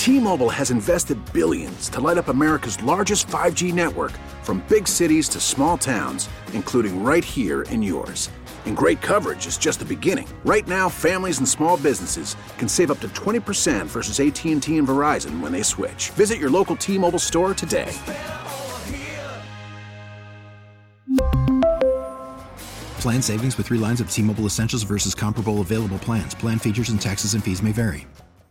T-Mobile has invested billions to light up America's largest 5G network, from big cities to small towns, including right here in yours. And great coverage is just the beginning. Right now, families and small businesses can save up to 20% versus AT&T and Verizon when they switch. Visit your local T-Mobile store today. Plan savings with 3 lines of T-Mobile Essentials versus comparable available plans. Plan features and taxes and fees may vary.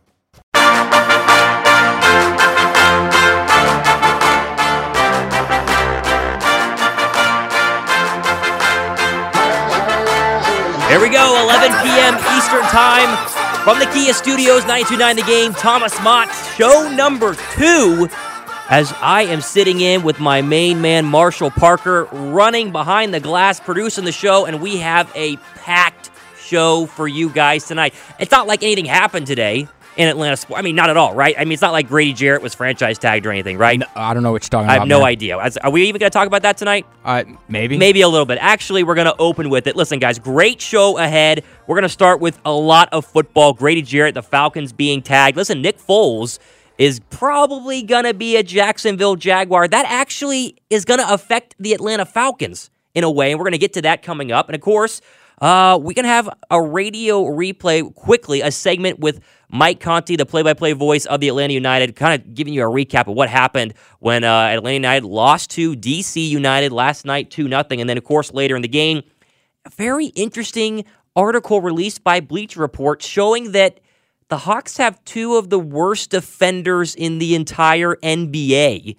Here we go, 11 p.m. Eastern Time from the Kia Studios, 92.9 The Game. Thomas Mott, show number 2, as I am sitting in with my main man, Marshall Parker, running behind the glass, producing the show, and we have a packed show for you guys tonight. It's not like anything happened today in Atlanta sports. I mean, not at all, right? I mean, it's not like Grady Jarrett was franchise tagged or anything, right? No, I don't know what you're talking about. I have no idea. Are we even going to talk about that tonight? Maybe. Maybe a little bit. Actually, we're going to open with it. Listen, guys, great show ahead. We're going to start with a lot of football. Grady Jarrett, the Falcons being tagged. Listen, Nick Foles is probably going to be a Jacksonville Jaguar. That actually is going to affect the Atlanta Falcons in a way, and we're going to get to that coming up. And, of course, we can have a radio replay quickly, a segment with Mike Conti, the play-by-play voice of the Atlanta United, kind of giving you a recap of what happened when Atlanta United lost to DC United last night 2-0. And then, of course, later in the game, a very interesting article released by Bleacher Report showing that the Hawks have 2 of the worst defenders in the entire NBA.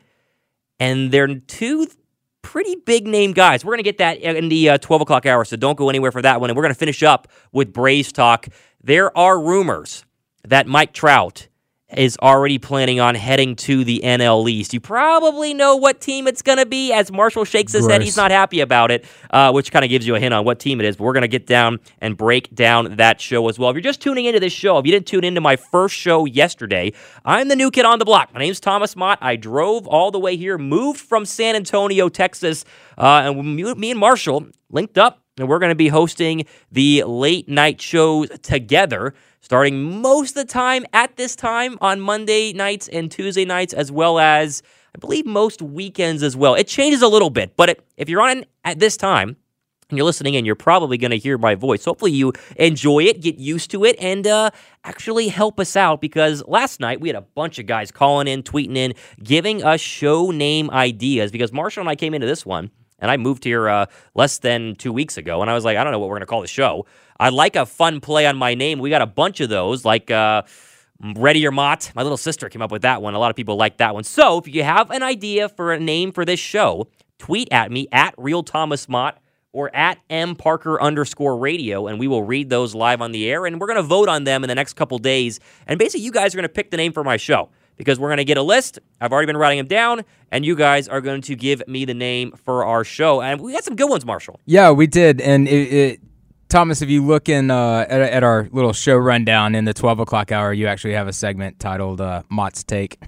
And they're 2 pretty big-name guys. We're going to get that in the 12 o'clock hour, so don't go anywhere for that one. And we're going to finish up with Braves talk. There are rumors that Mike Trout is already planning on heading to the NL East. You probably know what team it's going to be, as Marshall shakes his head. He's not happy about it, which kind of gives you a hint on what team it is. But we're going to get down and break down that show as well. If you're just tuning into this show, if you didn't tune into my first show yesterday, I'm the new kid on the block. My name's Thomas Mott. I drove all the way here, moved from San Antonio, Texas, and me and Marshall linked up, and we're going to be hosting the late night shows together, starting most of the time at this time on Monday nights and Tuesday nights, as well as, I believe, most weekends as well. It changes a little bit, but if you're on at this time and you're listening in, you're probably going to hear my voice. Hopefully you enjoy it, get used to it, and actually help us out, because last night we had a bunch of guys calling in, tweeting in, giving us show name ideas, because Marshall and I came into this one, and I moved here less than 2 weeks ago, and I was like, I don't know what we're going to call the show. I like a fun play on my name. We got a bunch of those, like Ready or Mott. My little sister came up with that one. A lot of people like that one. So if you have an idea for a name for this show, tweet at me, at RealThomasMott, or at @MParker_radio, and we will read those live on the air, and we're going to vote on them in the next couple days. And basically, you guys are going to pick the name for my show, because we're going to get a list. I've already been writing them down, and you guys are going to give me the name for our show. And we got some good ones, Marshall. Yeah, we did. And Thomas, if you look in at our little show rundown in the 12 o'clock hour, you actually have a segment titled Mott's Take.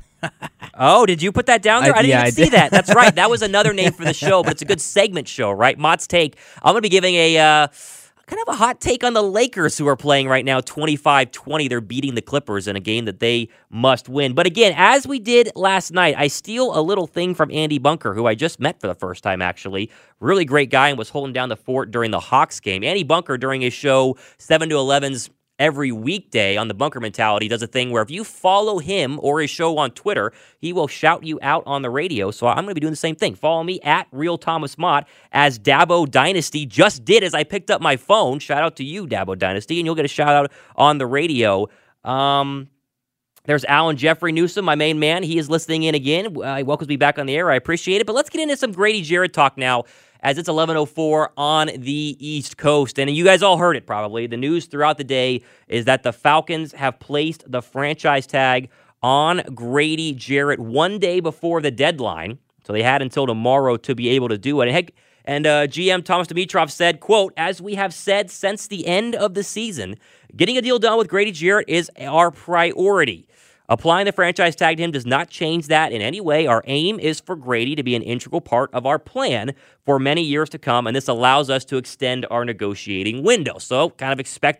Oh, did you put that down there? I didn't even see that. That's right. That was another name for the show, but it's a good segment show, right? Mott's Take. I'm going to be giving a kind of a hot take on the Lakers, who are playing right now 25-20. They're beating the Clippers in a game that they must win. But again, as we did last night, I steal a little thing from Andy Bunker, who I just met for the first time, actually. Really great guy, and was holding down the fort during the Hawks game. Andy Bunker, during his show 7 to 11's every weekday on the Bunker Mentality, does a thing where if you follow him or his show on Twitter, he will shout you out on the radio. So I'm going to be doing the same thing. Follow me at RealThomasMott, as Dabo Dynasty just did as I picked up my phone. Shout out to you, Dabo Dynasty, and you'll get a shout out on the radio. There's Alan Jeffrey Newsom, my main man. He is listening in again. He welcomes me back on the air. I appreciate it. But let's get into some Grady Jarrett talk now, as it's 11:04 on the East Coast. And you guys all heard it probably. The news throughout the day is that the Falcons have placed the franchise tag on Grady Jarrett one day before the deadline. So they had until tomorrow to be able to do it. And GM Thomas Dimitroff said, quote, "As we have said since the end of the season, getting a deal done with Grady Jarrett is our priority. Applying the franchise tag to him does not change that in any way. Our aim is for Grady to be an integral part of our plan for many years to come, and this allows us to extend our negotiating window." So kind of expect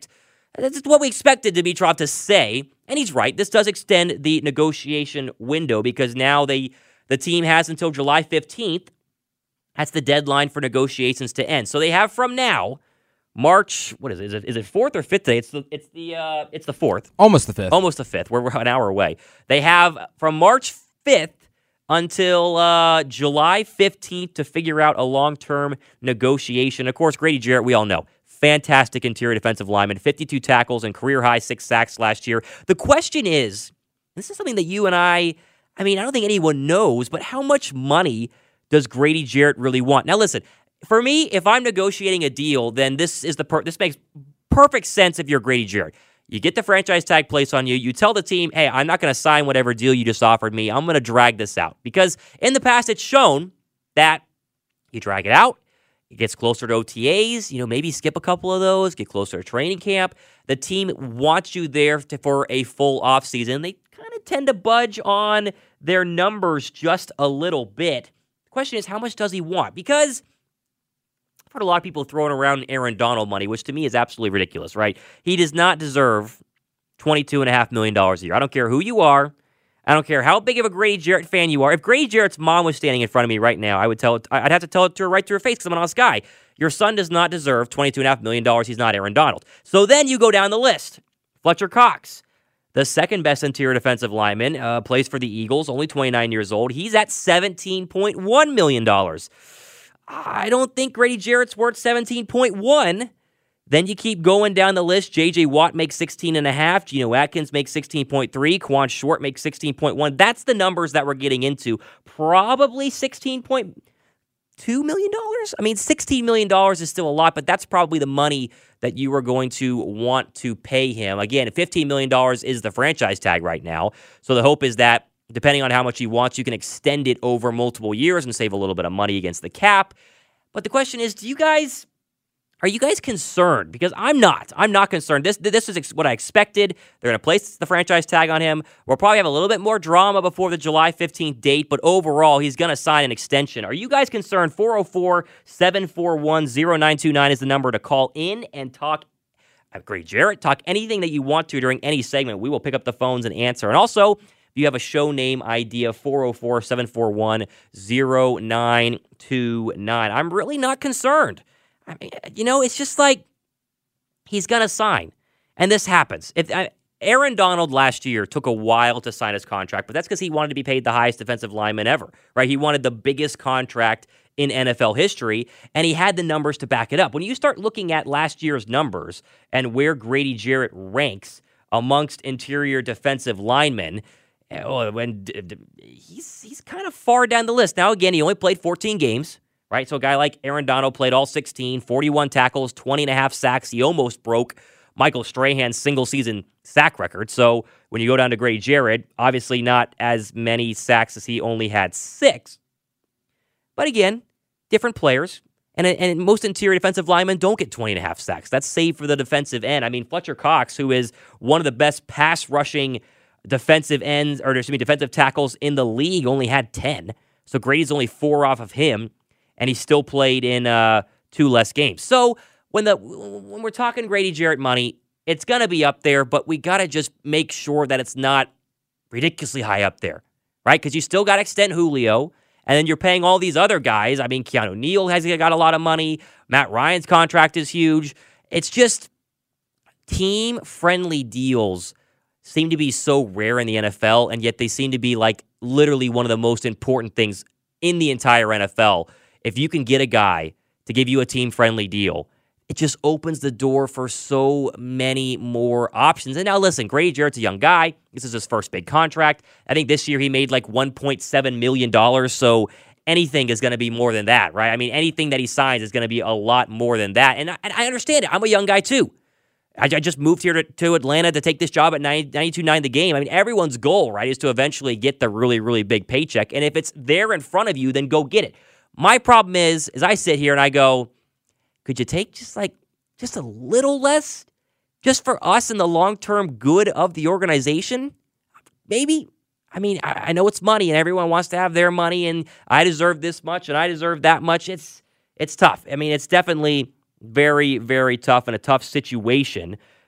That's what we expected Dimitrov to say, and he's right. This does extend the negotiation window because now the team has until July 15th. That's the deadline for negotiations to end. So they have from now, March. What is it? Is it 4th or 5th day? It's the 4th. Almost the 5th. Almost the 5th. We're an hour away. They have from March 5th until July 15th to figure out a long-term negotiation. Of course, Grady Jarrett, we all know, fantastic interior defensive lineman, 52 tackles and career-high 6 sacks last year. The question is, this is something that you and I don't think anyone knows, but how much money does Grady Jarrett really want? Now, listen, for me, if I'm negotiating a deal, then this makes perfect sense if you're Grady Jarrett. You get the franchise tag placed on you. You tell the team, hey, I'm not going to sign whatever deal you just offered me. I'm going to drag this out. Because in the past, it's shown that you drag it out. It gets closer to OTAs. Maybe skip a couple of those. Get closer to training camp. The team wants you there for a full offseason. They kind of tend to budge on their numbers just a little bit. The question is, how much does he want? Because I've heard a lot of people throwing around Aaron Donald money, which to me is absolutely ridiculous, right? He does not deserve $22.5 million a year. I don't care who you are. I don't care how big of a Grady Jarrett fan you are. If Grady Jarrett's mom was standing in front of me right now, I'd have to tell it to her right to her face because I'm an honest guy. Your son does not deserve $22.5 million. He's not Aaron Donald. So then you go down the list. Fletcher Cox, the second best interior defensive lineman, plays for the Eagles, only 29 years old. He's at $17.1 million. I don't think Grady Jarrett's worth 17.1. Then you keep going down the list. J.J. Watt makes 16.5. Geno Atkins makes 16.3. Quan Short makes 16.1. That's the numbers that we're getting into. Probably $16.2 million? I mean, $16 million is still a lot, but that's probably the money that you are going to want to pay him. Again, $15 million is the franchise tag right now. So the hope is that depending on how much he wants, you can extend it over multiple years and save a little bit of money against the cap. But the question is, are you guys concerned? Because I'm not. I'm not concerned. This is what I expected. They're going to place the franchise tag on him. We'll probably have a little bit more drama before the July 15th date, but overall, he's going to sign an extension. Are you guys concerned? 404-741-0929 is the number to call in and talk Grady Jarrett. Talk anything that you want to during any segment. We will pick up the phones and answer. And also, if you have a show name idea, 404-741-0929. I'm really not concerned. I mean, it's just like he's going to sign. And this happens. Aaron Donald last year took a while to sign his contract, but that's because he wanted to be paid the highest defensive lineman ever, right? He wanted the biggest contract in NFL history, and he had the numbers to back it up. When you start looking at last year's numbers and where Grady Jarrett ranks amongst interior defensive linemen, he's kind of far down the list. Now, again, he only played 14 games. Right, so a guy like Aaron Donald played all 16, 41 tackles, 20.5 sacks. He almost broke Michael Strahan's single-season sack record. So when you go down to Grady Jarrett, obviously not as many sacks as he only had 6. But again, different players. And most interior defensive linemen don't get 20.5 sacks. That's saved for the defensive end. I mean, Fletcher Cox, who is one of the best pass-rushing defensive tackles in the league, only had 10. So Grady's only 4 off of him. And he still played in 2 less games. So when we're talking Grady Jarrett money, it's going to be up there, but we got to just make sure that it's not ridiculously high up there, right? Because you still got to extend Julio, and then you're paying all these other guys. I mean, Keanu Neal has got a lot of money. Matt Ryan's contract is huge. It's just team-friendly deals seem to be so rare in the NFL, and yet they seem to be like literally one of the most important things in the entire NFL. If you can get a guy to give you a team-friendly deal, it just opens the door for so many more options. And now listen, Grady Jarrett's a young guy. This is his first big contract. I think this year he made like $1.7 million, so anything is going to be more than that, right? I mean, anything that he signs is going to be a lot more than that. And I understand it. I'm a young guy too. I just moved here to Atlanta to take this job at $92.9 the game. I mean, everyone's goal, right, is to eventually get the really, really big paycheck. And if it's there in front of you, then go get it. My problem is I sit here and I go, could you take just a little less just for us and the long-term good of the organization? Maybe. I mean, I know it's money and everyone wants to have their money and I deserve this much and I deserve that much. It's tough. I mean, it's definitely very, very tough and a tough situation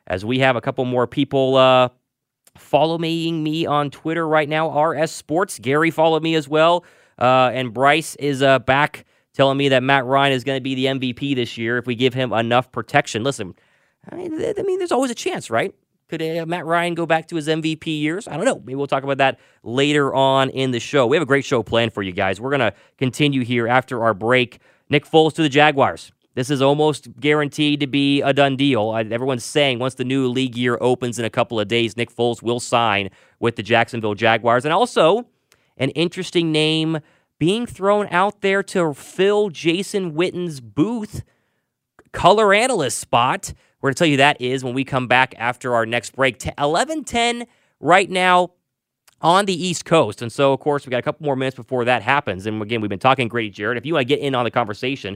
as we have a couple more people following me on Twitter right now, RS Sports. Gary followed me as well. And Bryce is back telling me that Matt Ryan is going to be the MVP this year if we give him enough protection. Listen, I mean, there's always a chance, right? Could Matt Ryan go back to his MVP years? I don't know. Maybe we'll talk about that later on in the show. We have a great show planned for you guys. We're going to continue here after our break. Nick Foles to the Jaguars. This is almost guaranteed to be a done deal. Everyone's saying once the new league year opens in a couple of days, Nick Foles will sign with the Jacksonville Jaguars. And also, an interesting name being thrown out there to fill Jason Witten's booth color analyst spot. We're going to tell you that is when we come back after our next break. 11:10 right now on the East Coast. And so, of course, we got a couple more minutes before that happens. And again, we've been talking Grady Jarrett. If you want to get in on the conversation,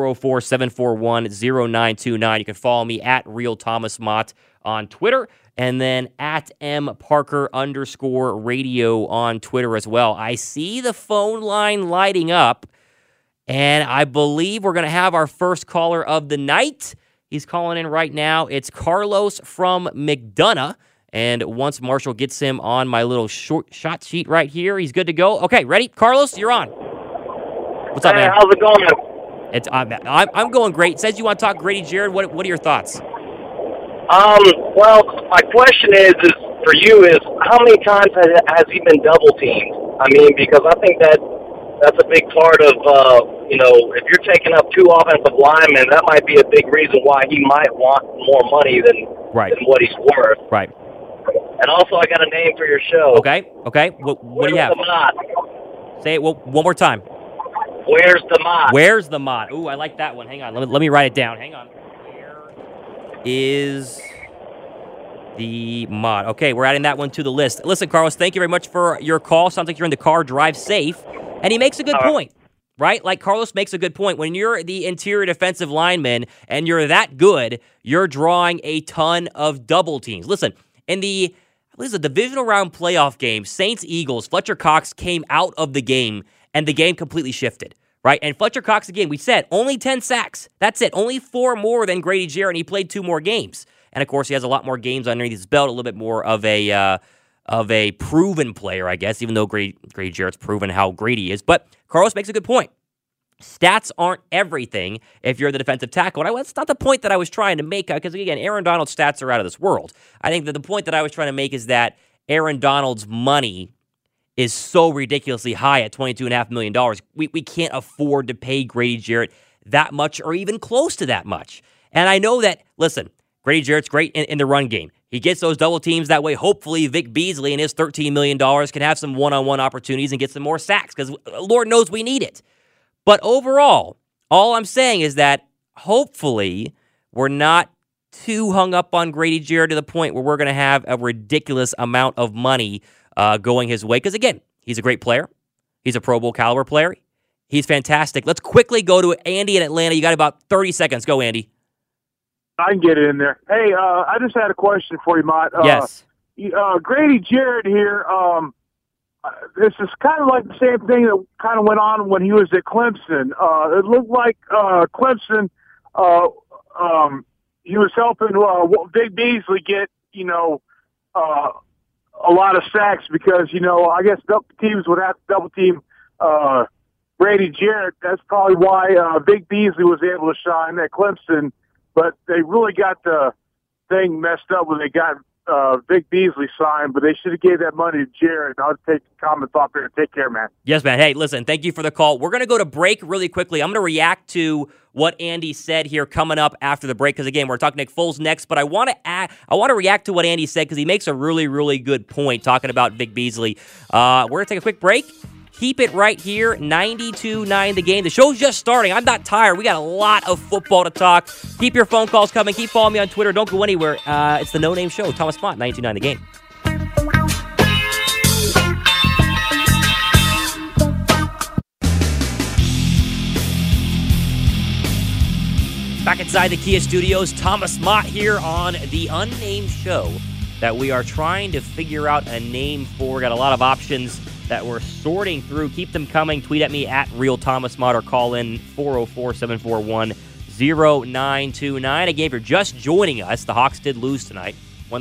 404-741-0929. You can follow me at RealThomasMott on Twitter and then at @mparker_radio on Twitter as well. I see the phone line lighting up, and I believe we're going to have our first caller of the night. He's calling in right now. It's Carlos from McDonough. And once Marshall gets him on my little short shot sheet right here, he's good to go. Okay, ready? Carlos, you're on. What's up, man? How's it going? I'm going great. It says you want to talk Grady Jarrett. What are your thoughts? Well, my question is for you is how many times has he been double teamed? I mean, because I think that's a big part of, if you're taking up two offensive linemen, that might be a big reason why he might want more money than what he's worth. Right. And also, I got a name for your show. Okay. What do you have? Where's the Mott? Say it one more time. Where's the Mott? Where's the Mott? Ooh, I like that one. Hang on. Let me write it down. Hang on. Where is the Mott? Okay, we're adding that one to the list. Listen, Carlos, thank you very much for your call. Sounds like you're in the car. Drive safe. And he makes a good point, right? Like Carlos makes a good point. When you're the interior defensive lineman and you're that good, you're drawing a ton of double teams. Listen, in the divisional round playoff game, Saints-Eagles, Fletcher Cox came out of the game, and the game completely shifted, right? And Fletcher Cox, again, we said, only 10 sacks. That's it. Only 4 more than Grady Jarrett, and he played 2 more games. And, of course, he has a lot more games underneath his belt, a little bit more of a proven player, I guess, even though Grady Jarrett's proven how great he is. But Carlos makes a good point. Stats aren't everything if you're the defensive tackle. And that's not the point that I was trying to make, because, again, Aaron Donald's stats are out of this world. I think that the point that I was trying to make is that Aaron Donald's money is so ridiculously high at $22.5 million. We can't afford to pay Grady Jarrett that much or even close to that much. And I know that, listen, Grady Jarrett's great in the run game. He gets those double teams that way. Hopefully, Vic Beasley and his $13 million can have some one-on-one opportunities and get some more sacks, because Lord knows we need it. But overall, all I'm saying is that hopefully we're not too hung up on Grady Jarrett to the point where we're going to have a ridiculous amount of money going his way. Because, again, he's a great player. He's a Pro Bowl caliber player. He's fantastic. Let's quickly go to Andy in Atlanta. You got about 30 seconds. Go, Andy. I can get it in there. Hey, I just had a question for you, Mott. Yes. Grady Jarrett here, this is kind of like the same thing that kind of went on when he was at Clemson. It looked like Clemson, he was helping Vic Beasley get, a lot of sacks because, I guess teams would have to double team Grady Jarrett. That's probably why Vic Beasley was able to shine at Clemson. But they really got the thing messed up when they got Vic Beasley signed, but they should have gave that money to Jarrett. I'll take a comment off there. Take care, man. Yes, man. Hey, listen, thank you for the call. We're going to go to break really quickly. I'm going to react to what Andy said here coming up after the break, because, again, we're talking Nick Foles next, but I want to react to what Andy said because he makes a really, really good point talking about Vic Beasley. We're going to take a quick break. Keep it right here, 92.9 The Game. The show's just starting. I'm not tired. We got a lot of football to talk. Keep your phone calls coming. Keep following me on Twitter. Don't go anywhere. It's the No Name Show. Thomas Mott, 92.9 The Game. Back inside the Kia Studios, Thomas Mott here on the unnamed show that we are trying to figure out a name for. Got a lot of options that we're sorting through. Keep them coming. Tweet at me at RealThomasMott or call in 404-741-0929. 0929. Again, if you're just joining us, the Hawks did lose tonight,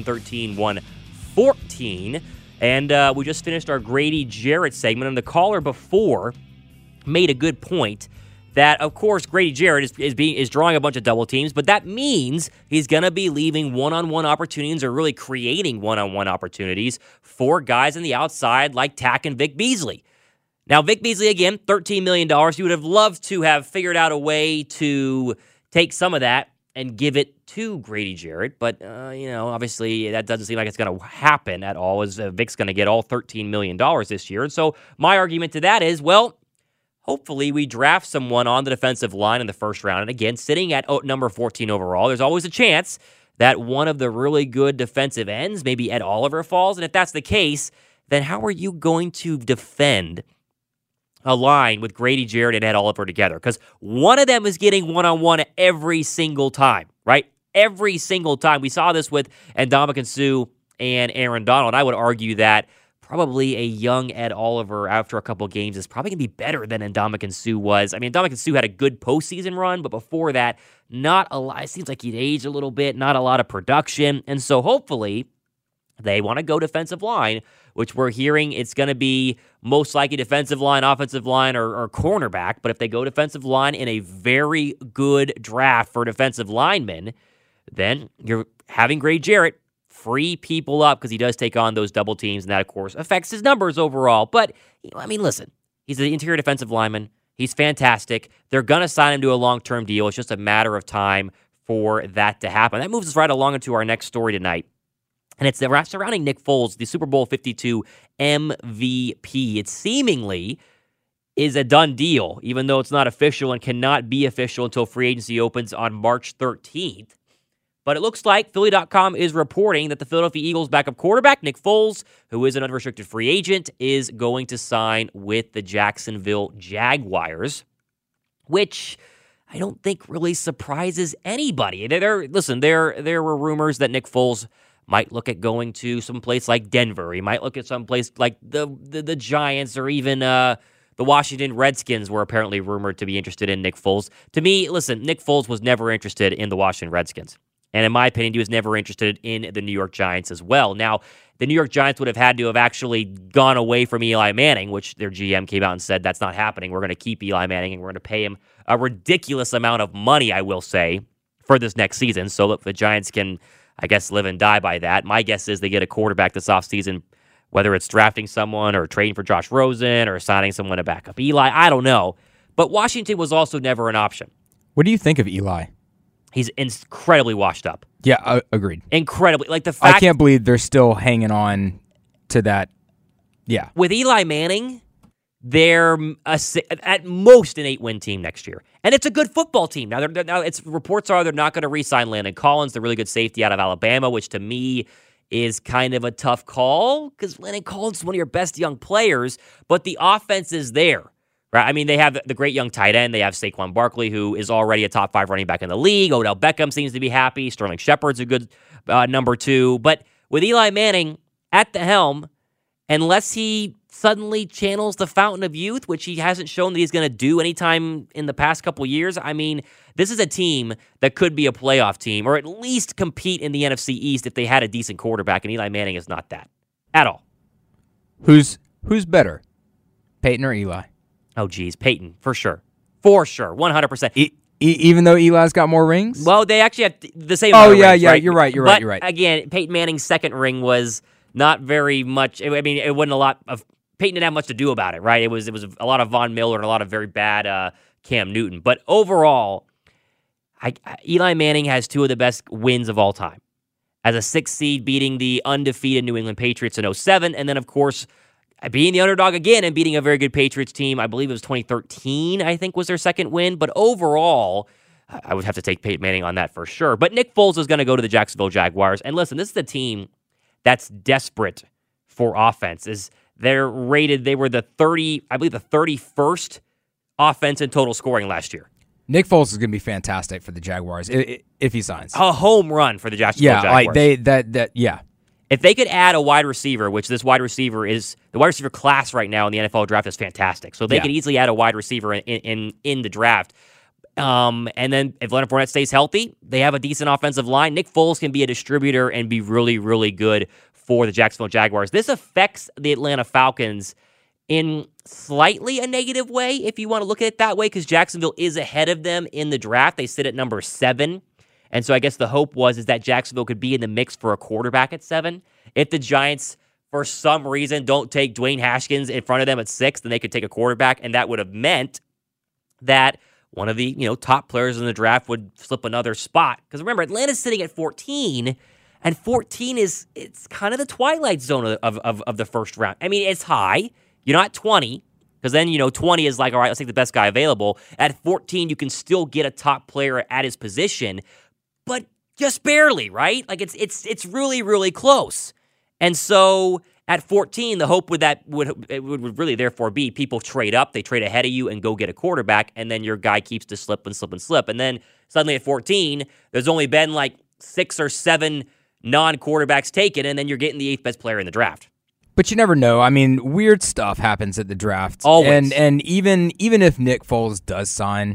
113-114. And we just finished our Grady Jarrett segment, and the caller before made a good point that, of course, Grady Jarrett is drawing a bunch of double teams, but that means he's going to be leaving one-on-one opportunities or really creating one-on-one opportunities for guys on the outside like Tack and Vic Beasley. Now, Vic Beasley, again, $13 million. He would have loved to have figured out a way to take some of that and give it to Grady Jarrett, but, obviously that doesn't seem like it's going to happen at all, as Vic's going to get all $13 million this year. And so my argument to that is, well, hopefully we draft someone on the defensive line in the first round. And again, sitting at number 14 overall, there's always a chance that one of the really good defensive ends, maybe Ed Oliver, falls. And if that's the case, then how are you going to defend a line with Grady Jarrett and Ed Oliver together? Because one of them is getting one-on-one every single time, right? Every single time. We saw this with Ndamukong Suh and Aaron Donald. I would argue that probably a young Ed Oliver after a couple games is probably going to be better than Ndamukong Suh was. I mean, Ndamukong Suh had a good postseason run, but before that, not a lot. It seems like he'd aged a little bit, not a lot of production. And so hopefully they want to go defensive line, which we're hearing it's going to be most likely defensive line, offensive line, or cornerback. But if they go defensive line in a very good draft for defensive linemen, then you're having Grady Jarrett free people up because he does take on those double teams, and that, of course, affects his numbers overall. But, listen, he's an interior defensive lineman. He's fantastic. They're going to sign him to a long-term deal. It's just a matter of time for that to happen. That moves us right along into our next story tonight. And it's surrounding Nick Foles, the Super Bowl 52 MVP. It seemingly is a done deal, even though it's not official and cannot be official until free agency opens on March 13th. But it looks like Philly.com is reporting that the Philadelphia Eagles backup quarterback, Nick Foles, who is an unrestricted free agent, is going to sign with the Jacksonville Jaguars, which I don't think really surprises anybody. There were rumors that Nick Foles might look at going to some place like Denver. He might look at some place like the Giants, or even the Washington Redskins were apparently rumored to be interested in Nick Foles. To me, listen, Nick Foles was never interested in the Washington Redskins. And in my opinion, he was never interested in the New York Giants as well. Now, the New York Giants would have had to have actually gone away from Eli Manning, which their GM came out and said, that's not happening. We're going to keep Eli Manning, and we're going to pay him a ridiculous amount of money, I will say, for this next season. So look, the Giants can, I guess, live and die by that. My guess is they get a quarterback this offseason, whether it's drafting someone or trading for Josh Rosen or signing someone to back up Eli. I don't know. But Washington was also never an option. What do you think of Eli? He's incredibly washed up. Yeah, agreed. Incredibly. Like the fact, I can't believe they're still hanging on to that. Yeah. With Eli Manning, they're at most an 8-win team next year. And it's a good football team. Now, reports are they're not going to re-sign Landon Collins, the really good safety out of Alabama, which to me is kind of a tough call because Landon Collins is one of your best young players, but the offense is there. Right? I mean, they have the great young tight end. They have Saquon Barkley, who is already a top 5 running back in the league. Odell Beckham seems to be happy. Sterling Shepard's a good number 2. But with Eli Manning at the helm, unless he suddenly channels the fountain of youth, which he hasn't shown that he's going to do anytime in the past couple years, I mean, this is a team that could be a playoff team or at least compete in the NFC East if they had a decent quarterback, and Eli Manning is not that at all. Who's better, Peyton or Eli? Oh, geez, Peyton, for sure. For sure, 100%. Even though Eli's got more rings? Well, they actually have the same amount of rings, yeah, right? You're right. But again, Peyton Manning's second ring was not very much. I mean, it wasn't a lot of. Peyton didn't have much to do about it, right? It was a lot of Von Miller and a lot of very bad Cam Newton. But overall, Eli Manning has 2 of the best wins of all time. As a 6th seed, beating the undefeated New England Patriots in 2007, and then, of course, being the underdog again and beating a very good Patriots team. I believe it was 2013, I think, was their second win. But overall, I would have to take Peyton Manning on that for sure. But Nick Foles is going to go to the Jacksonville Jaguars. And listen, this is a team that's desperate for offense. They're rated, they were the 31st offense in total scoring last year. Nick Foles is going to be fantastic for the Jaguars if he signs. A home run for the Jacksonville Jaguars. Yeah. If they could add a wide receiver, which this wide receiver is, the wide receiver class right now in the NFL draft is fantastic. So they could easily add a wide receiver in the draft. And then if Leonard Fournette stays healthy, they have a decent offensive line. Nick Foles can be a distributor and be really, really good for the Jacksonville Jaguars. This affects the Atlanta Falcons in slightly a negative way, if you want to look at it that way, because Jacksonville is ahead of them in the draft. They sit at number 7. And so I guess the hope is that Jacksonville could be in the mix for a quarterback at 7. If the Giants, for some reason, don't take Dwayne Haskins in front of them at 6, then they could take a quarterback, and that would have meant that one of the top players in the draft would slip another spot. Because remember, Atlanta's sitting at 14, and 14 it's kind of the twilight zone of the first round. I mean, it's high. You're not 20, because then 20 is like, all right, let's take the best guy available. At 14, you can still get a top player at his position, but just barely, right? Like it's really, really close. And so at 14, the hope would really therefore be people trade up, they trade ahead of you and go get a quarterback, and then your guy keeps to slip and slip and slip. And then suddenly at 14, there's only been like 6 or 7 non-quarterbacks taken, and then you're getting the 8th best player in the draft. But you never know. I mean, weird stuff happens at the draft. Always. And even if Nick Foles does sign,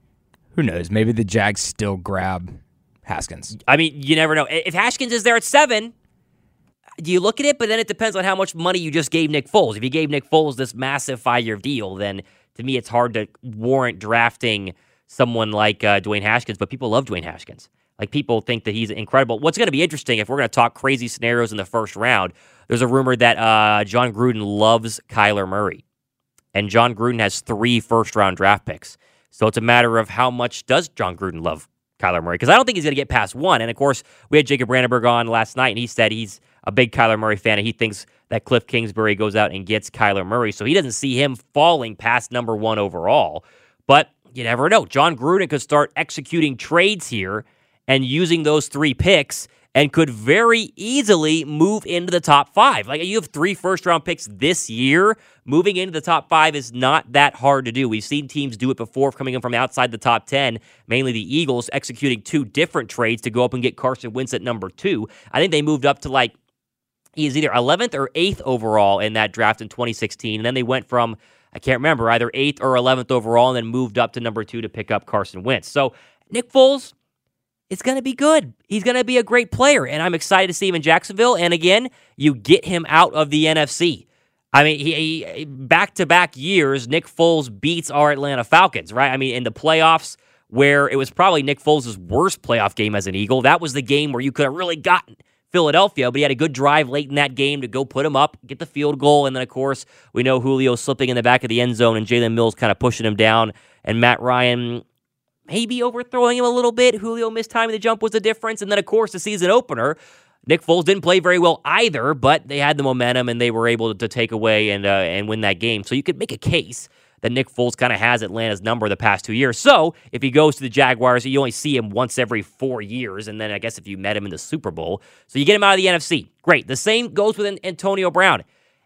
who knows? Maybe the Jags still grab Haskins. I mean, you never know. If Haskins is there at 7, do you look at it? But then it depends on how much money you just gave Nick Foles. If you gave Nick Foles this massive 5-year deal, then to me it's hard to warrant drafting someone like Dwayne Haskins. But people love Dwayne Haskins. Like, people think that he's incredible. What's going to be interesting, if we're going to talk crazy scenarios in the first round, there's a rumor that John Gruden loves Kyler Murray. And John Gruden has 3 first-round draft picks. So it's a matter of how much does John Gruden love Kyler Murray? Because I don't think he's going to get past 1. And, of course, we had Jacob Brandenburg on last night, and he said he's a big Kyler Murray fan, and he thinks that Cliff Kingsbury goes out and gets Kyler Murray. So he doesn't see him falling past number 1 overall. But you never know. John Gruden could start executing trades here and using those 3 picks, and could very easily move into the top 5. Like, you have 3 first-round picks this year. Moving into the top 5 is not that hard to do. We've seen teams do it before, coming in from outside the top 10, mainly the Eagles, executing 2 different trades to go up and get Carson Wentz at number 2. I think they moved up to, he's either 11th or 8th overall in that draft in 2016, and then they went from, I can't remember, either 8th or 11th overall, and then moved up to number 2 to pick up Carson Wentz. So, Nick Foles, it's going to be good. He's going to be a great player, and I'm excited to see him in Jacksonville. And again, you get him out of the NFC. I mean, he back-to-back years, Nick Foles beats our Atlanta Falcons, right? I mean, in the playoffs, where it was probably Nick Foles' worst playoff game as an Eagle, that was the game where you could have really gotten Philadelphia, but he had a good drive late in that game to go put him up, get the field goal, and then, of course, we know Julio slipping in the back of the end zone and Jalen Mills kind of pushing him down, and Matt Ryan maybe overthrowing him a little bit. Julio mistiming the jump was the difference. And then, of course, the season opener, Nick Foles didn't play very well either, but they had the momentum and they were able to take away and win that game. So you could make a case that Nick Foles kind of has Atlanta's number the past 2 years. So if he goes to the Jaguars, you only see him once every 4 years. And then I guess if you met him in the Super Bowl. So you get him out of the NFC. Great. The same goes with Antonio Brown.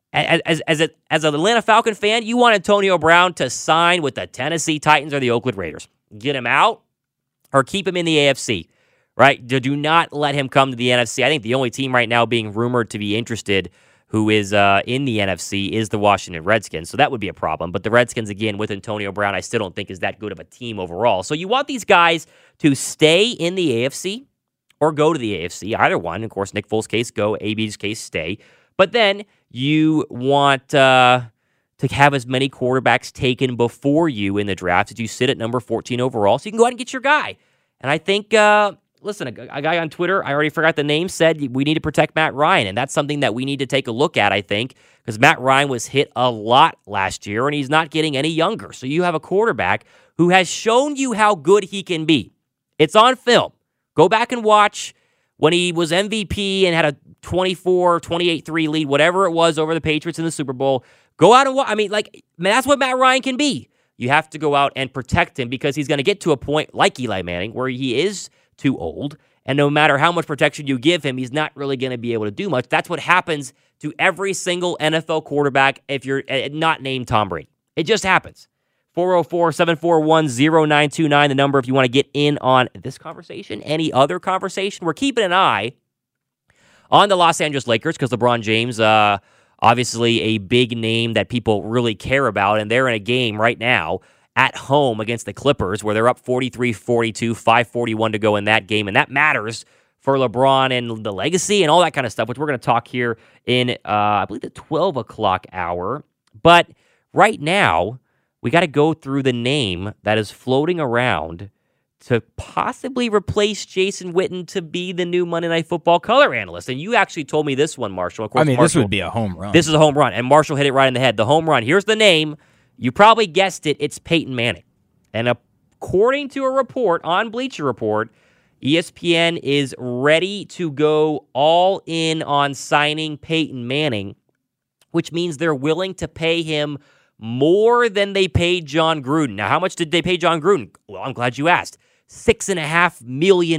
As an Atlanta Falcon fan, you want Antonio Brown to sign with the Tennessee Titans or the Oakland Raiders. Get him out or keep him in the AFC, right? Do not let him come to the NFC. I think the only team right now being rumored to be interested who is in the NFC is the Washington Redskins. So that would be a problem. But the Redskins, again, with Antonio Brown, I still don't think is that good of a team overall. So you want these guys to stay in the AFC or go to the AFC, either one. Of course, Nick Foles' case, go. AB's case, stay. But then you want to have as many quarterbacks taken before you in the draft as you sit at number 14 overall, so you can go out and get your guy. And I think, listen, a guy on Twitter, I already forgot the name, said we need to protect Matt Ryan, and that's something that we need to take a look at, I think, because Matt Ryan was hit a lot last year, and he's not getting any younger. So you have a quarterback who has shown you how good he can be. It's on film. Go back and watch when he was MVP and had a 24, 28-3 lead, whatever it was over the Patriots in the Super Bowl. Go out and watch. I mean, that's what Matt Ryan can be. You have to go out and protect him because he's going to get to a point like Eli Manning where he is too old, and no matter how much protection you give him, he's not really going to be able to do much. That's what happens to every single NFL quarterback if you're not named Tom Brady. It just happens. 404-741-0929, the number if you want to get in on this conversation, any other conversation. We're keeping an eye on the Los Angeles Lakers because LeBron James, obviously a big name that people really care about, and they're in a game right now at home against the Clippers, where they're up 43-42, 5:41 to go in that game, and that matters for LeBron and the legacy and all that kind of stuff, which we're going to talk here in, I believe, the 12 o'clock hour. But right now, we got to go through the name that is floating around to possibly replace Jason Witten to be the new Monday Night Football color analyst. And you actually told me this one, Marshall. Of course, This Marshall, would be a home run. This is a home run, and Marshall hit it right in the head. The home run. Here's the name. You probably guessed it. It's Peyton Manning. And according to a report on Bleacher Report, ESPN is ready to go all in on signing Peyton Manning, which means they're willing to pay him more than they paid John Gruden. Now, how much did they pay John Gruden? Well, I'm glad you asked. $6.5 million.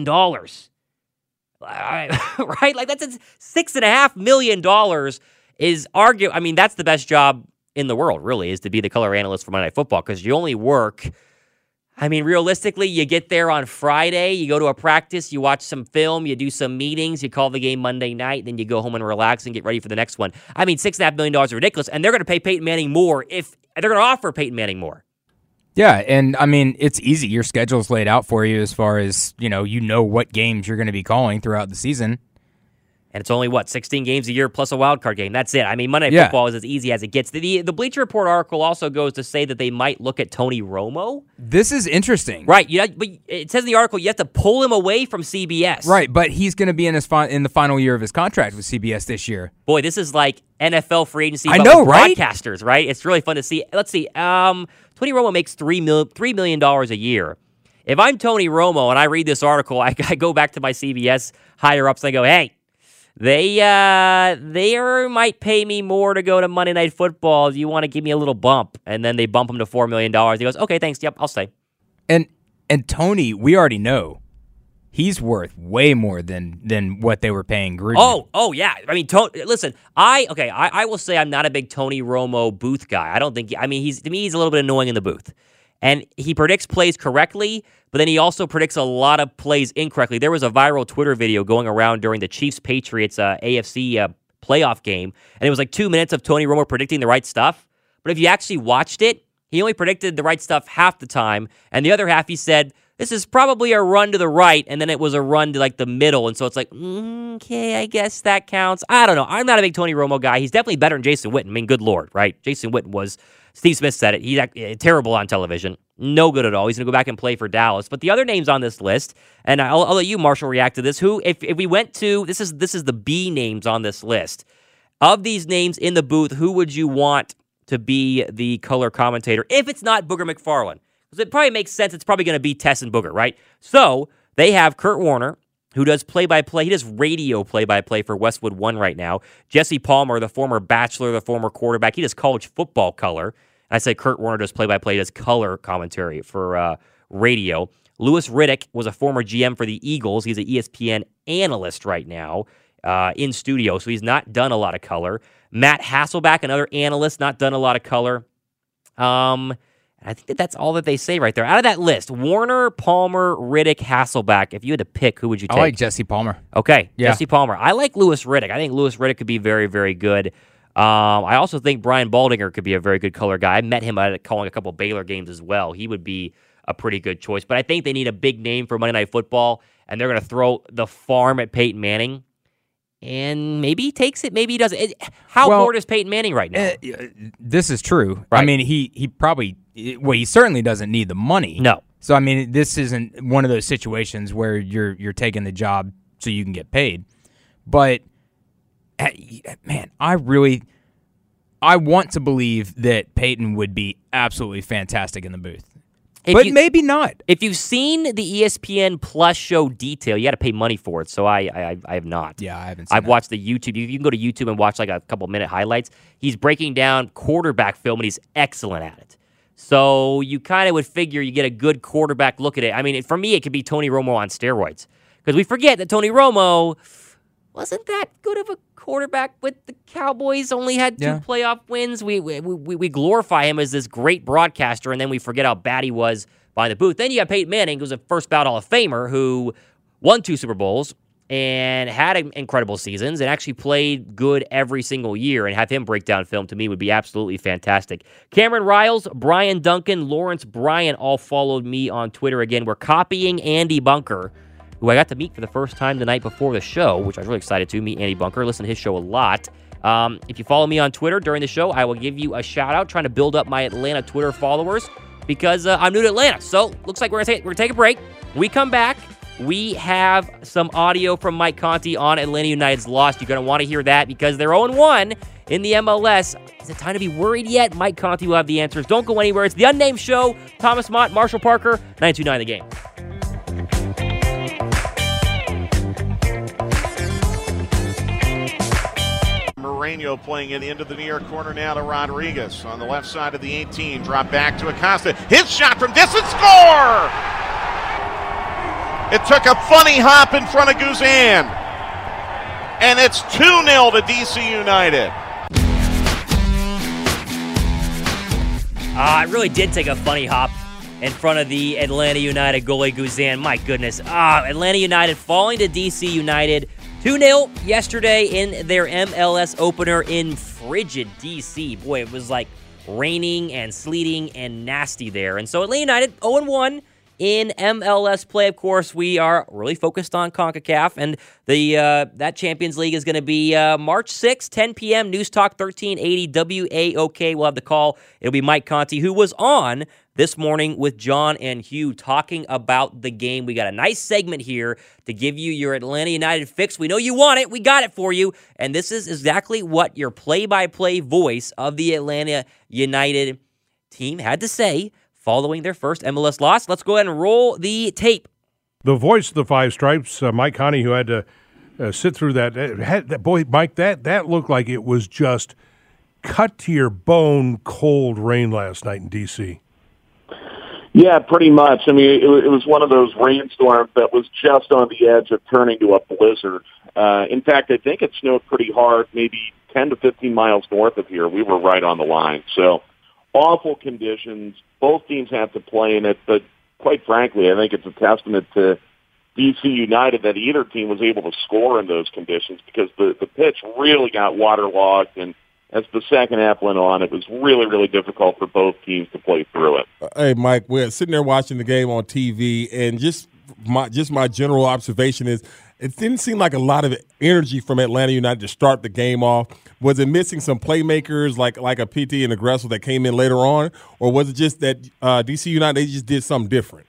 Right? Like, that's $6.5 million is I mean, that's the best job in the world, really, is to be the color analyst for Monday Night Football, because you only work, I mean, realistically, you get there on Friday, you go to a practice, you watch some film, you do some meetings, you call the game Monday night, then you go home and relax and get ready for the next one. I mean, $6.5 million is ridiculous, and they're going to pay Peyton Manning more if they're going to offer Peyton Manning more. Yeah, and I mean, it's easy. Your schedule's laid out for you as far as, you know what games you're going to be calling throughout the season. And it's only, 16 games a year plus a wild card game. That's it. I mean, Monday Night Football is as easy as it gets. The Bleacher Report article also goes to say that they might look at Tony Romo. This is interesting. Right. But it says in the article you have to pull him away from CBS. Right, but he's going to be in the final year of his contract with CBS this year. Boy, this is like NFL free agency, I but know, with right? broadcasters, right? It's really fun to see. Let's see. Tony Romo makes $3 million a year. If I'm Tony Romo and I read this article, I go back to my CBS higher-ups and I go, hey, they might pay me more to go to Monday Night Football. Do you want to give me a little bump? And then they bump him to $4 million. He goes, okay, thanks. Yep, I'll stay. And Tony, we already know he's worth way more than what they were paying Gruden. Oh yeah. I mean, listen, I will say I'm not a big Tony Romo booth guy. I don't think, to me, he's a little bit annoying in the booth. And he predicts plays correctly, but then he also predicts a lot of plays incorrectly. There was a viral Twitter video going around during the Chiefs-Patriots AFC playoff game, and it was like 2 minutes of Tony Romo predicting the right stuff. But if you actually watched it, he only predicted the right stuff half the time, and the other half he said, this is probably a run to the right, and then it was a run to like the middle, and so it's like, okay, I guess that counts. I don't know. I'm not a big Tony Romo guy. He's definitely better than Jason Witten. I mean, good Lord, right? Jason Witten was, Steve Smith said it, he's terrible on television. No good at all. He's going to go back and play for Dallas. But the other names on this list, and I'll let you, Marshall, react to this. Who, if we went to, this is the B names on this list. Of these names in the booth, who would you want to be the color commentator if it's not Booger McFarland? Because it probably makes sense. It's probably going to be Tess and Booger, right? So they have Kurt Warner, who does play-by-play. He does radio play-by-play for Westwood One right now. Jesse Palmer, the former Bachelor, the former quarterback. He does college football color. I say Kurt Warner does play-by-play, does color commentary for radio. Louis Riddick was a former GM for the Eagles. He's an ESPN analyst right now in studio, so he's not done a lot of color. Matt Hasselbeck, another analyst, not done a lot of color. I think that's all that they say right there. Out of that list, Warner, Palmer, Riddick, Hasselbeck, if you had to pick, who would you take? I like Jesse Palmer. Okay, yeah. Jesse Palmer. I like Louis Riddick. I think Louis Riddick could be very, very good. I also think Brian Baldinger could be a very good color guy. I met him calling a couple Baylor games as well. He would be a pretty good choice. But I think they need a big name for Monday Night Football, and they're going to throw the farm at Peyton Manning. And maybe he takes it, maybe he doesn't. How bored is Peyton Manning right now? This is true. Right. I mean, he probably, he certainly doesn't need the money. No. So, I mean, this isn't one of those situations where you're taking the job so you can get paid. But, man, I want to believe that Peyton would be absolutely fantastic in the booth. But maybe not. If you've seen the ESPN Plus show Detail, you got to pay money for it. So I have not. Yeah, I haven't seen I've watched the YouTube. You can go to YouTube and watch like a couple minute highlights. He's breaking down quarterback film, and he's excellent at it. So you kind of would figure you get a good quarterback look at it. I mean, for me, it could be Tony Romo on steroids. Because we forget that Tony Romo wasn't that good of a quarterback with the Cowboys, only had 2 playoff wins. We glorify him as this great broadcaster, and then we forget how bad he was by the booth. Then you got Peyton Manning, who's a first ballot Hall of Famer, who won 2 Super Bowls, and had incredible seasons and actually played good every single year, and have him break down film to me would be absolutely fantastic. Cameron Riles, Brian Duncan, Lawrence Bryan all followed me on Twitter. Again, we're copying Andy Bunker, who I got to meet for the first time the night before the show, which I was really excited to meet Andy Bunker. Listen to his show a lot. If you follow me on Twitter during the show, I will give you a shout-out trying to build up my Atlanta Twitter followers because I'm new to Atlanta. So looks like we're gonna take a break. When we come back, we have some audio from Mike Conti on Atlanta United's loss. You're going to want to hear that because they're 0-1 in the MLS. Is it time to be worried yet? Mike Conti will have the answers. Don't go anywhere. It's The Unnamed Show. Thomas Mott, Marshall Parker, 92.9 The Game. Moreno playing it into the near corner now to Rodriguez on the left side of the 18. Drop back to Acosta. His shot from distance. Score! It took a funny hop in front of Guzan. And it's 2-0 to DC United. It really did take a funny hop in front of the Atlanta United goalie Guzan. My goodness. Atlanta United falling to DC United 2-0 yesterday in their MLS opener in frigid DC. Boy, it was like raining and sleeting and nasty there. And so Atlanta United 0-1 in MLS play. Of course, we are really focused on CONCACAF, and that Champions League is going to be March 6th, 10 p.m., News Talk 1380 WAOK. We'll have the call. It'll be Mike Conti, who was on this morning with John and Hugh talking about the game. We got a nice segment here to give you your Atlanta United fix. We know you want it. We got it for you. And this is exactly what your play-by-play voice of the Atlanta United team had to say following their first MLS loss. Let's go ahead and roll the tape. The voice of the Five Stripes, Mike Conti, who had to sit through that. Boy, Mike, that looked like it was just cut to your bone cold rain last night in D.C. Yeah, pretty much. I mean, it was one of those rainstorms that was just on the edge of turning to a blizzard. In fact, I think it snowed pretty hard, maybe 10 to 15 miles north of here. We were right on the line. So awful conditions. Both teams have to play in it, but quite frankly, I think it's a testament to DC United that either team was able to score in those conditions because the pitch really got waterlogged, and as the second half went on, it was really, really difficult for both teams to play through it. Hey, Mike, we're sitting there watching the game on TV, and just my general observation is it didn't seem like a lot of energy from Atlanta United to start the game off. Was it missing some playmakers like a PT and a Gressel that came in later on, or was it just that DC United, they just did something different?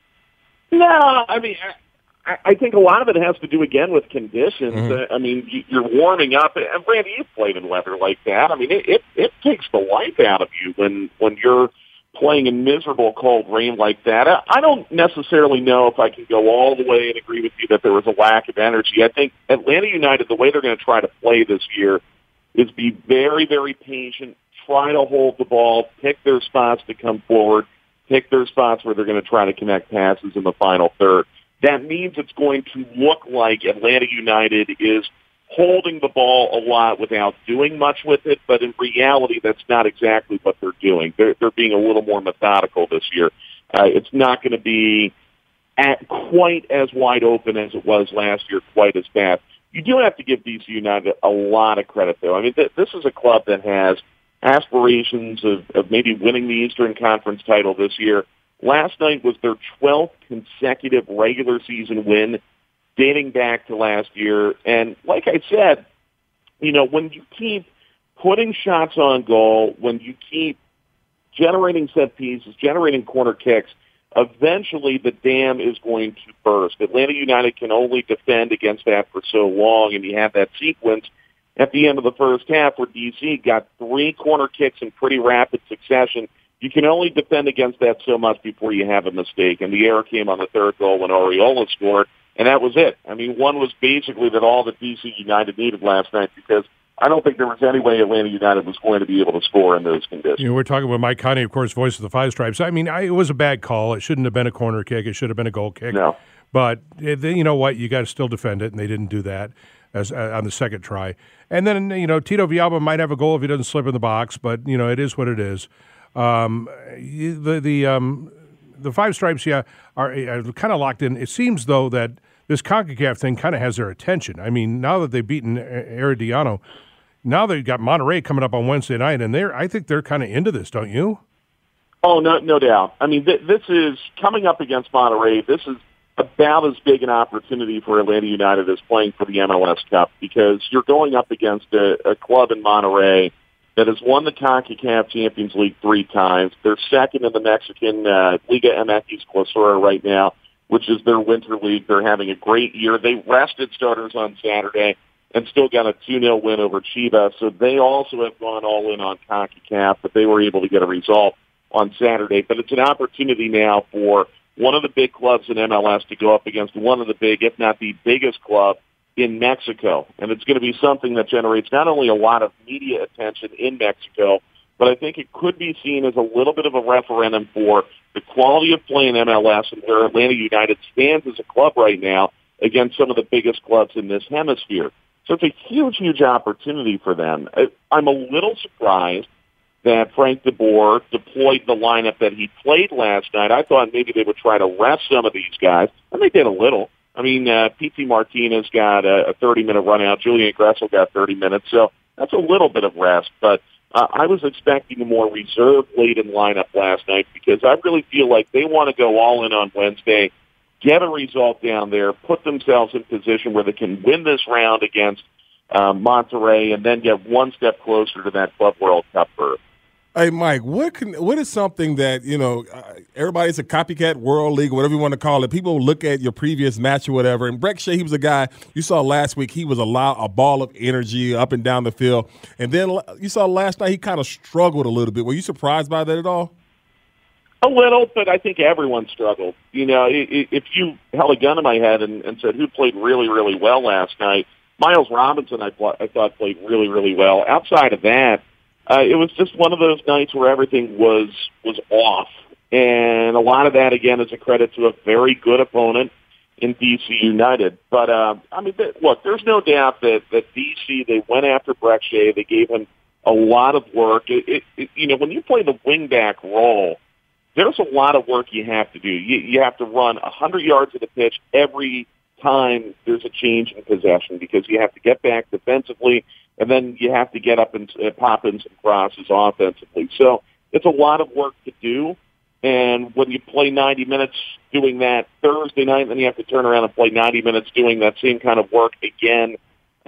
No, I mean, I think a lot of it has to do, again, with conditions. Mm-hmm. I mean, you're warming up, and Randy, you've played in weather like that. I mean, it takes the life out of you when you're playing in miserable cold rain like that. I don't necessarily know if I can go all the way and agree with you that there was a lack of energy. I think Atlanta United, the way they're going to try to play this year is be very, very patient, try to hold the ball, pick their spots to come forward, pick their spots where they're going to try to connect passes in the final third. That means it's going to look like Atlanta United is holding the ball a lot without doing much with it, but in reality, that's not exactly what they're doing. They're being a little more methodical this year. It's not going to be quite as wide open as it was last year, quite as fast. You do have to give DC United a lot of credit, though. I mean, this is a club that has aspirations of maybe winning the Eastern Conference title this year. Last night was their 12th consecutive regular season win, dating back to last year. And like I said, you know, when you keep putting shots on goal, when you keep generating set pieces, generating corner kicks, eventually the dam is going to burst. Atlanta United can only defend against that for so long, and you have that sequence at the end of the first half where DC got 3 corner kicks in pretty rapid succession. You can only defend against that so much before you have a mistake, and the error came on the third goal when Oriola scored, and that was it. I mean, one was basically that all that DC United needed last night because I don't think there was any way Atlanta United was going to be able to score in those conditions. You know, we're talking with Mike Conti, of course, voice of the Five Stripes. I mean, it was a bad call. It shouldn't have been a corner kick. It should have been a goal kick. No. But you know what? You got to still defend it, and they didn't do that as on the second try. And then, you know, Tito Villalba might have a goal if he doesn't slip in the box, but, you know, it is what it is. The Five Stripes, are kind of locked in. It seems, though, that this CONCACAF thing kind of has their attention. I mean, now that they've beaten Herediano, now they've got Monterrey coming up on Wednesday night, and I think they're kind of into this, don't you? Oh, no doubt. I mean, this is coming up against Monterrey. This is about as big an opportunity for Atlanta United as playing for the MLS Cup, because you're going up against a club in Monterrey that has won the CONCACAF Champions League 3 times. They're second in the Mexican Liga MX Clausura right now, which is their winter league. They're having a great year. They rested starters on Saturday and still got a 2-0 win over Chivas. So they also have gone all in on CONCACAF, but they were able to get a result on Saturday. But it's an opportunity now for one of the big clubs in MLS to go up against one of the big, if not the biggest club in Mexico. And it's going to be something that generates not only a lot of media attention in Mexico, but I think it could be seen as a little bit of a referendum for the quality of play in MLS and where Atlanta United stands as a club right now against some of the biggest clubs in this hemisphere. So it's a huge, huge opportunity for them. I'm a little surprised that Frank de Boer deployed the lineup that he played last night. I thought maybe they would try to rest some of these guys, and they did a little. I mean, P.T. Martinez got a 30-minute run out. Julian Gressel got 30 minutes, so that's a little bit of rest. But I was expecting a more reserved laden lineup last night, because I really feel like they want to go all in on Wednesday, get a result down there, put themselves in position where they can win this round against Monterrey, and then get one step closer to that Club World Cup berth. Hey, Mike, what is something that, everybody's a copycat World League, whatever you want to call it. People look at your previous match or whatever. And Brek Shea, he was a guy you saw last week. He was a ball of energy up and down the field. And then you saw last night he kind of struggled a little bit. Were you surprised by that at all? A little, but I think everyone struggled. If you held a gun to my head and said who played really, really well last night, Miles Robinson I thought played really, really well. Outside of that, it was just one of those nights where everything was off. And a lot of that, again, is a credit to a very good opponent in DC United. But, look, there's no doubt that DC, they went after Brek Shea. They gave him a lot of work. When you play the wingback role, there's a lot of work you have to do. You have to run 100 yards of the pitch every time there's a change in possession, because you have to get back defensively, and then you have to get up and pop in some crosses offensively. So it's a lot of work to do. And when you play 90 minutes doing that Thursday night, then you have to turn around and play 90 minutes doing that same kind of work again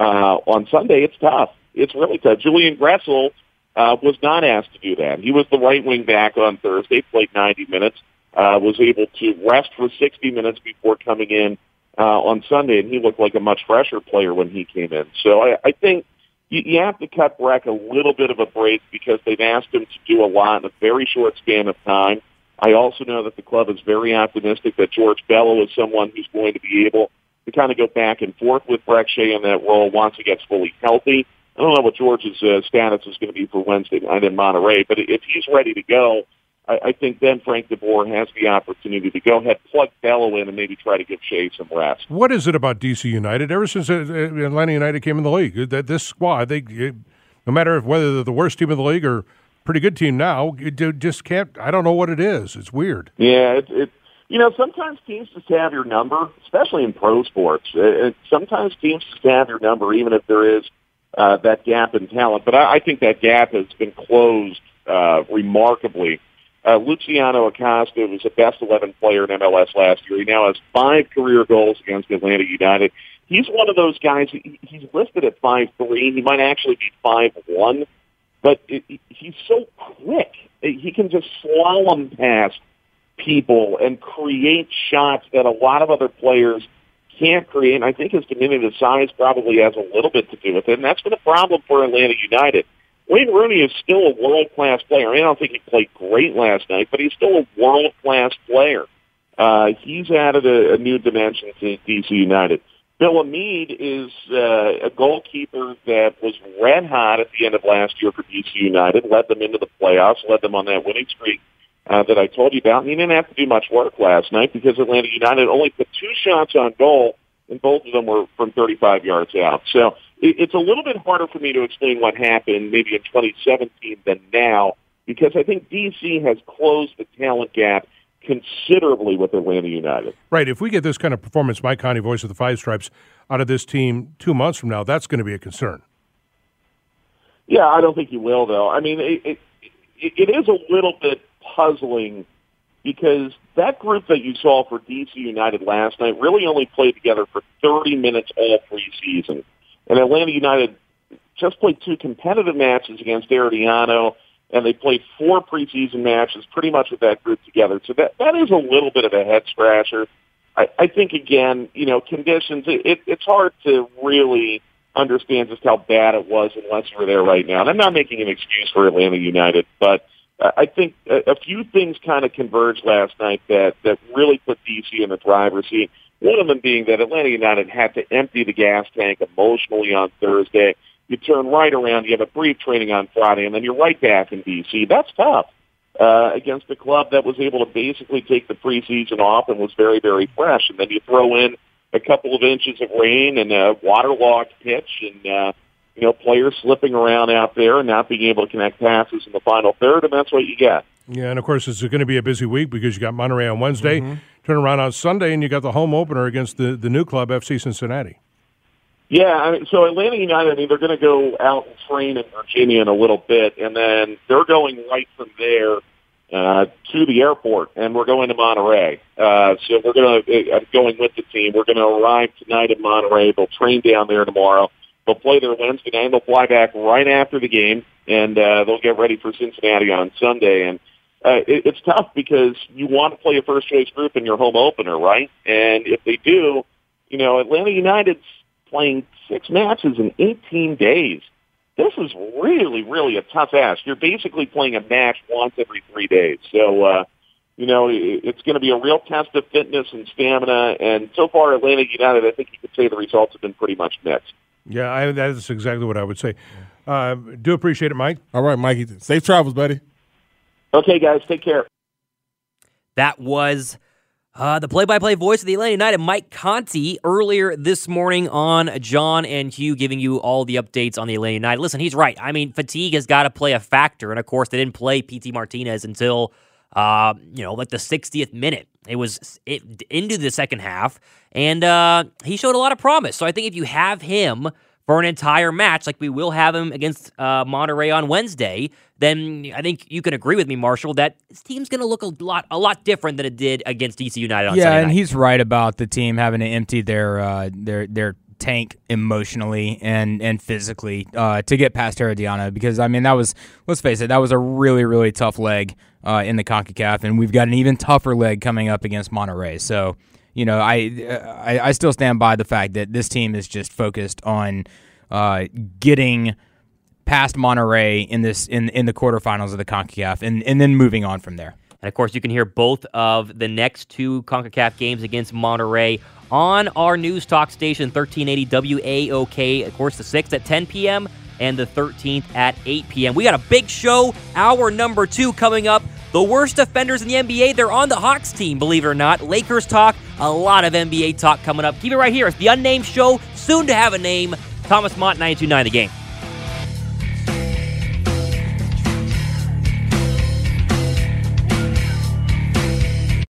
on Sunday, it's tough. It's really tough. Julian Gressel was not asked to do that. He was the right wing back on Thursday, played 90 minutes, was able to rest for 60 minutes before coming in on Sunday, and he looked like a much fresher player when he came in. So I think you have to cut Brek a little bit of a break, because they've asked him to do a lot in a very short span of time. I also know that the club is very optimistic that George Bello is someone who's going to be able to kind of go back and forth with Brek Shea in that role once he gets fully healthy. I don't know what George's status is going to be for Wednesday night in Monterrey, but if he's ready to go, I think then Frank de Boer has the opportunity to go ahead, plug Bello in, and maybe try to give Shea some rest. What is it about DC United? Ever since Atlanta United came in the league, that this squad, no matter whether they're the worst team in the league or pretty good team now, just can't. I don't know what it is. It's weird. Yeah, sometimes teams just have your number, especially in pro sports. Sometimes teams just have your number, even if there is that gap in talent. But I think that gap has been closed remarkably. Luciano Acosta was a best 11 player in MLS last year. He now has 5 career goals against Atlanta United. He's one of those guys, he's listed at 5'3". He might actually be 5'1", but he's so quick. He can just slalom past people and create shots that a lot of other players can't create. And I think his diminutive size probably has a little bit to do with it, and that's been a problem for Atlanta United. Wayne Rooney is still a world-class player. I don't think he played great last night, but he's still a world-class player. He's added a new dimension to DC United. Bill Hamid is a goalkeeper that was red hot at the end of last year for DC United, led them into the playoffs, led them on that winning streak that I told you about. And he didn't have to do much work last night, because Atlanta United only put 2 shots on goal, and both of them were from 35 yards out. So it's a little bit harder for me to explain what happened maybe in 2017 than now, because I think DC has closed the talent gap considerably with Atlanta United. Right. If we get this kind of performance, Mike Conti, voice of the Five Stripes, out of this team 2 months from now, that's going to be a concern. Yeah, I don't think you will, though. I mean, it is a little bit puzzling because that group that you saw for DC United last night really only played together for 30 minutes all preseason. And Atlanta United just played 2 competitive matches against Herediano, and they played 4 preseason matches pretty much with that group together. So that is a little bit of a head-scratcher. I think, again, conditions, it's hard to really understand just how bad it was unless you were there right now. And I'm not making an excuse for Atlanta United, but I think a few things kind of converged last night that really put DC in the driver's seat. One of them being that Atlanta United had to empty the gas tank emotionally on Thursday. You turn right around, you have a brief training on Friday, and then you're right back in DC. That's tough against a club that was able to basically take the preseason off and was very, very fresh. And then you throw in a couple of inches of rain and a waterlogged pitch and, players slipping around out there and not being able to connect passes in the final third, and that's what you get. Yeah, and of course it's going to be a busy week because you got Monterey on Wednesday, turn around on Sunday, and you got the home opener against the new club, FC Cincinnati. Yeah, so Atlanta United, they're going to go out and train in Virginia in a little bit, and then they're going right from there to the airport, and we're going to Monterey. So we're going with the team. We're going to arrive tonight in Monterey. They'll train down there tomorrow. They'll play their Wednesday night, and they'll fly back right after the game, and they'll get ready for Cincinnati on Sunday. And it's tough because you want to play a first-choice group in your home opener, right? And if they do, Atlanta United's playing 6 matches in 18 days. This is really, really a tough ask. You're basically playing a match once every 3 days. So, it's going to be a real test of fitness and stamina. And so far, Atlanta United, I think you could say the results have been pretty much mixed. Yeah, that is exactly what I would say. Do appreciate it, Mike. All right, Mikey. Safe travels, buddy. Okay, guys. Take care. That was the play-by-play voice of the Atlanta United, Mike Conti, earlier this morning on John and Hugh, giving you all the updates on the Atlanta United. Listen, he's right. I mean, fatigue has got to play a factor, and of course, they didn't play P.T. Martinez until like the 60th minute. It was into the second half, and he showed a lot of promise. So I think if you have him for an entire match, like we will have him against Monterey on Wednesday, then I think you can agree with me, Marshall, that this team's going to look a lot different than it did against DC United on Sunday night. Yeah, and he's right about the team having to empty their tank emotionally and physically to get past Herediano, because that was, let's face it, that was a really, really tough leg in the CONCACAF, and we've got an even tougher leg coming up against Monterey. So, I still stand by the fact that this team is just focused on getting past Monterey in the quarterfinals of the CONCACAF and then moving on from there. And, of course, you can hear both of the next 2 CONCACAF games against Monterey on our news talk station, 1380 WAOK. Of course, the 6th at 10 p.m. and the 13th at 8 p.m. We got a big show, hour number 2 coming up. The worst defenders in the NBA, they're on the Hawks team, believe it or not. Lakers talk, a lot of NBA talk coming up. Keep it right here. It's the Unnamed Show, soon to have a name. Thomas Mott, 92.9 The Game.